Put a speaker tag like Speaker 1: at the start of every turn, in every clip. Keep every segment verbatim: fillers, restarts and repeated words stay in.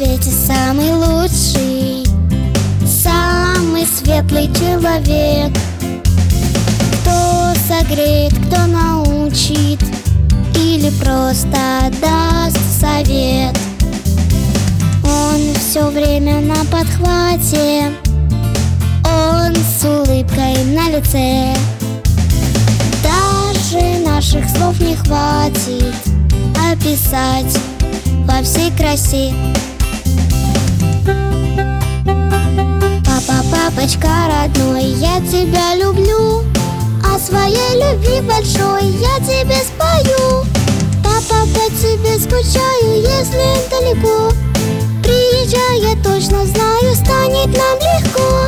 Speaker 1: свете самый лучший, самый светлый человек. Кто согреет, кто научит или просто даст совет. Он все время на подхвате, он с улыбкой на лице. Даже наших слов не хватит описать во всей красе. Папа, папочка родной, я тебя люблю, о своей любви большой я тебе спою. Папа, по тебе скучаю, если далеко. Приезжай, я точно знаю, станет нам легко.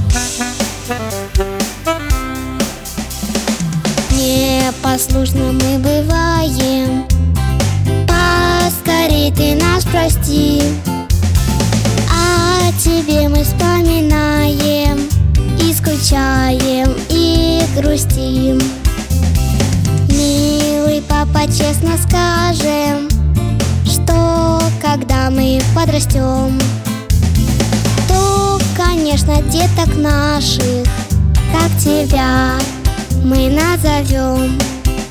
Speaker 1: Непослушны мы бываем, поскорей ты нас прости. О тебе мы вспоминаем и скучаем, и грустим. Милый папа, честно скажем, что когда мы подрастем, то, конечно, деток наших, как тебя, мы назовем.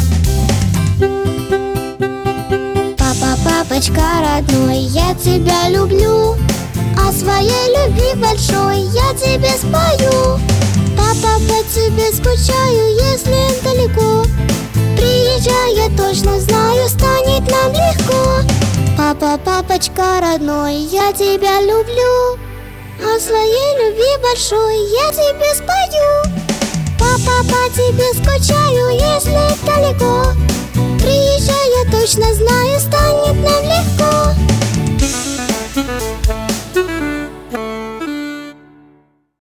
Speaker 1: Папа, папочка родной, я тебя люблю, о своей любви большой я тебе спою. Папа, по тебе скучаю, если далеко. Приезжай, я точно знаю, станет нам легко. Папа, папочка родной, я тебя люблю, о своей любви большой я тебе спою. Папа, по тебе скучаю, если далеко. Приезжай, я точно знаю, станет нам легко.